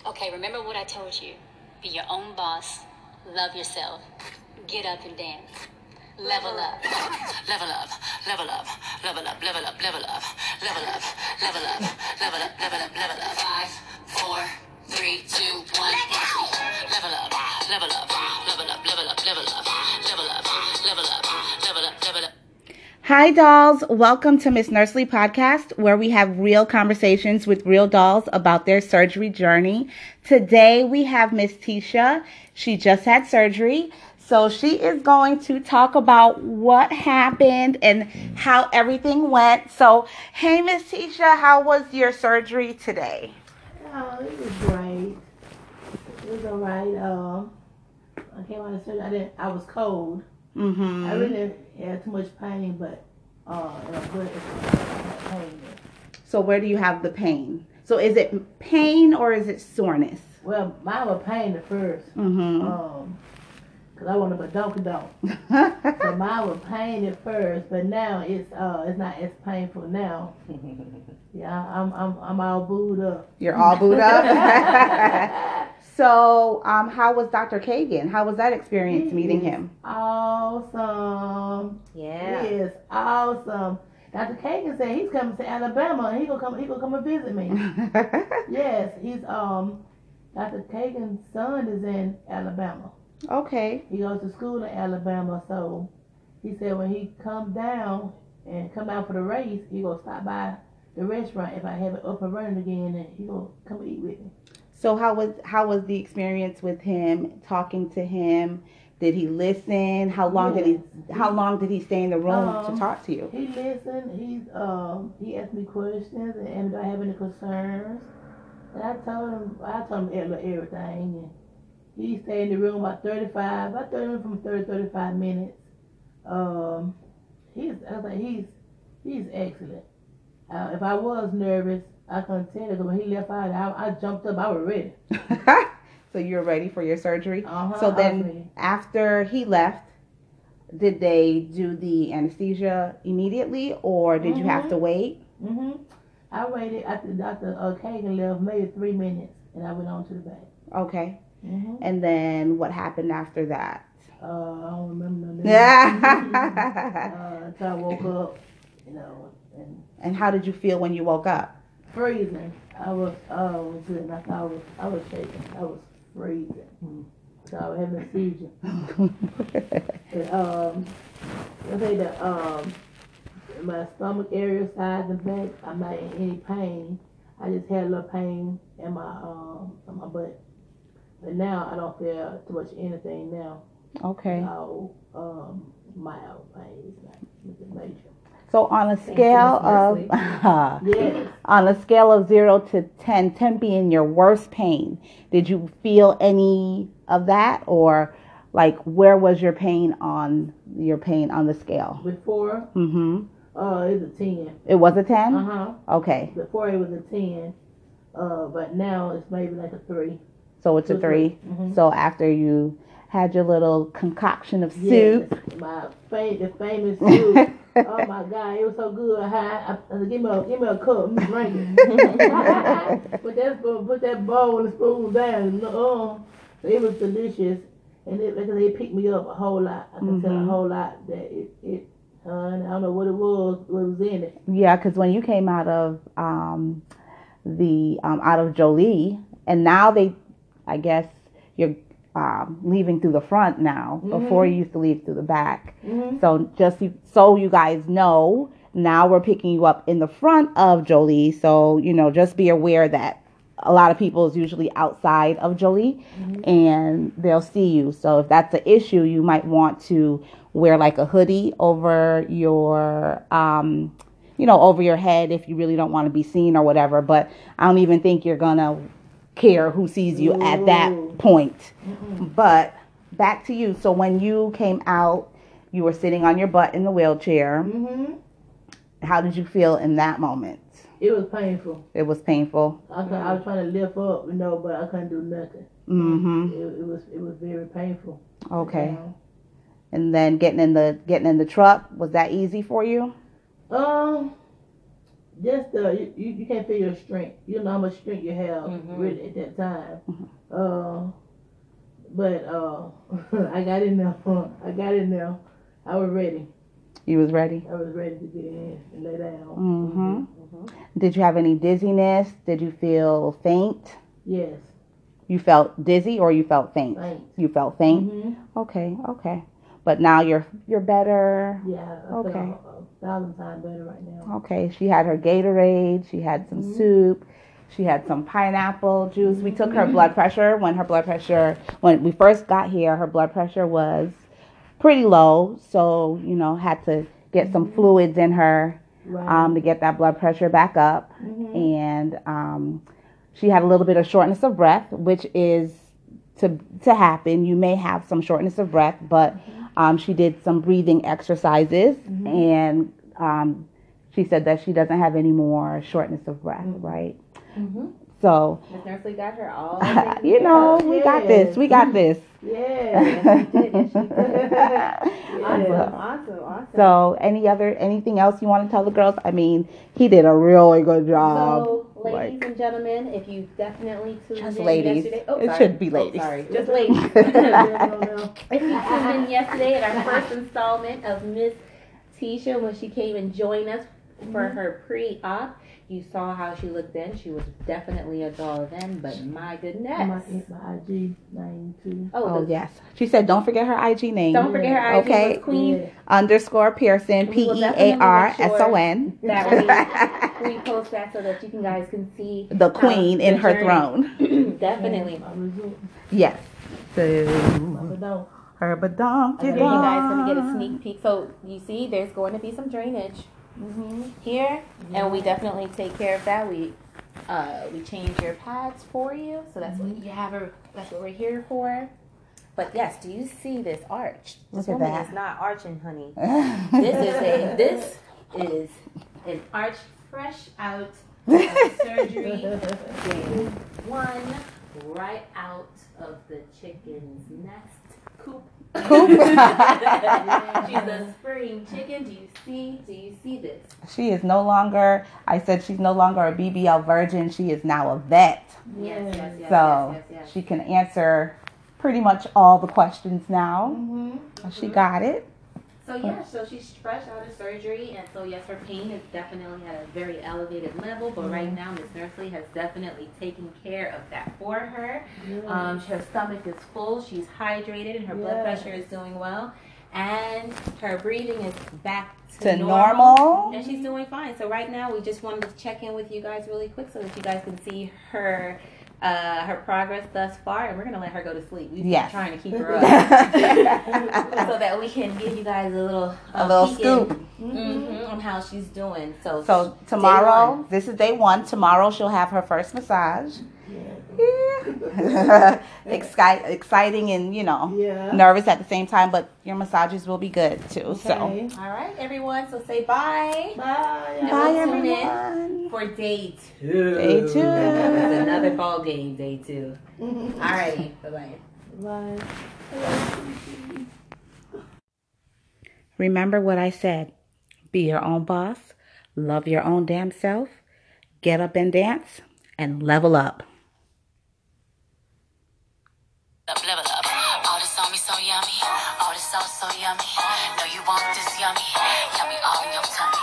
Okay, remember what I told you. Be your own boss. Love yourself. Get up and dance. Level up. Level up. Level up. Level up. Level up. Level up. Level up. Level up. Level up. Level up. Level up. 5, 4, 3, 2, 1. Level up. Level up. Level up. Level up. Level up. Level up. Level up. Level up. Level up. Hi, dolls. Welcome to Miss Nursely Podcast, where we have real conversations with real dolls about their surgery journey. Today, we have Miss Tisha. She just had surgery, so she is going to talk about what happened and how everything went. So, hey, Miss Tisha, how was your surgery today? Oh, it was great. It was all right. I came out of surgery. I was cold. Mm-hmm. I really had too much pain, but pain. So where do you have the pain? So is it pain or is it soreness? Well, mine was pain at first. Mm-hmm. Cause I wanted a donkey donk. So mine was pain at first, but now it's not as painful now. Yeah, I'm all booed up. You're all booed up. So, how was Dr. Kagan? How was that experience meeting him? Awesome. Yeah. He is awesome. Dr. Kagan said he's coming to Alabama and he gonna come and visit me. Yes, he's Dr. Kagan's son is in Alabama. Okay. He goes to school in Alabama, so he said when he come down and come out for the race, he gonna stop by the restaurant if I have it up and running again, and he gonna come eat with me. So how was the experience with him? Talking to him, did he listen? How long did he stay in the room to talk to you? He listened. He asked me questions and do I have any concerns, and I told him everything, and he stayed in the room about 30 35 minutes. He's excellent. If I was nervous, I couldn't tell it. When he left out, I jumped up. I was ready. So you're ready for your surgery? Uh-huh, so then after he left, did they do the anesthesia immediately or did you have to wait? I waited after Dr. Kagan left maybe 3 minutes and I went on to the back. Okay. And then what happened after that? I don't remember no name. Until I woke up, And how did you feel when you woke up? Freezing. I was good. I was shaking. I was freezing. So I was having a seizure. I say that my stomach area, sides and back, I'm not in any pain. I just had a little pain in my butt. But now I don't feel too much anything now. Okay. So mild pain. It's not nothing major. So on a scale of yes. On a scale of 0 to 10, 10 being your worst pain, did you feel any of that, or like where was your pain on the scale? Before? It was a 10. It was a 10? Okay. Before it was a 10, but now it's maybe like a 3. So it's a 3. So after you had your little concoction of soup. Yes, the famous soup. Oh my God, it was so good. I give me a cup, I'm drinking. Put that bowl and spoon down. It was delicious, and it picked me up a whole lot. I can tell a whole lot that it. I don't know what it was. What was in it? Yeah, because when you came out of out of Jolie, and now I guess you're leaving through the front now. Before you used to leave through the back. So just so you guys know, now we're picking you up in the front of Jolie. So, just be aware that a lot of people is usually outside of Jolie and they'll see you. So if that's an issue, you might want to wear like a hoodie over your, over your head if you really don't want to be seen or whatever. But I don't even think you're going to care who sees you at that point. But back to you. So when you came out, you were sitting on your butt in the wheelchair. How did you feel in that moment? It was painful. It was painful. I was trying to lift up, but I couldn't do nothing. It was very painful. Okay. And then getting in the truck, was that easy for you? just you can't feel your strength. You know how much strength you have really at that time. But I got in there. I got in there. I was ready. You was ready? I was ready to get in and lay down. Did you have any dizziness? Did you feel faint? Yes. You felt dizzy or you felt faint? Faint. You felt faint? Okay. But now you're better? Yeah, I feel 1,000 times better right now. Okay, she had her Gatorade, she had some soup, she had some pineapple juice. We took her blood pressure. When we first got here, her blood pressure was pretty low. So, had to get some fluids in her to get that blood pressure back up. And she had a little bit of shortness of breath, which is to happen. You may have some shortness of breath, but she did some breathing exercises, and she said that she doesn't have any more shortness of breath, right? So, Miss Nursley got her all. we got this. We got this. Yeah. Awesome. So, anything else you want to tell the girls? I mean, he did a really good job. So, ladies and gentlemen, if you definitely tuned Just in ladies. yesterday, It should be ladies. Just ladies. If you tuned in yesterday at our first installment of Miss Tisha when she came and joined us for her pre-op, you saw how she looked then. She was definitely a doll then, but my goodness. My IG name too. Oh, yes. She said, don't forget her IG name. Don't forget her IG. Okay. Was Queen _Pearson, We will definitely PEARSON. that we post that so that you guys can see The queen in her throne. Definitely. Yes. So, her Here you guys going to get a sneak peek. So you see, there's going to be some drainage here, and we definitely take care of that. We change your pads for you, so that's what you have. That's what we're here for. But yes, do you see this arch? This Look at woman that. is not arching, honey. This is an arch fresh out of surgery. Day 1, right out of the chicken's nest coop. She's a spring chicken. Do you see this? She is no longer, I said she's no longer a BBL virgin. She is now a vet. Yes. So she can answer pretty much all the questions now. She got it. So she's fresh out of surgery, and so yes, her pain is definitely at a very elevated level, but right now Miss Nursley has definitely taken care of that for her. Her stomach is full, she's hydrated, and her blood pressure is doing well, and her breathing is back to normal, and she's doing fine. So right now we just wanted to check in with you guys really quick so that you guys can see her progress thus far, and we're gonna let her go to sleep. We've been trying to keep her up so that we can give you guys a little scoop on how she's doing. So tomorrow, this is day 1. Tomorrow she'll have her first massage. Exciting and nervous at the same time, but your massages will be good too. Okay. So all right, everyone. So say bye. Bye everyone. For day 2. Day 2. It's another ball game. Day 2. All righty. Bye. Remember what I said. Be your own boss. Love your own damn self. Get up and dance and level up. Level up. All this on me so yummy. All this sauce so yummy. Know you want this yummy. Yummy all in your tummy.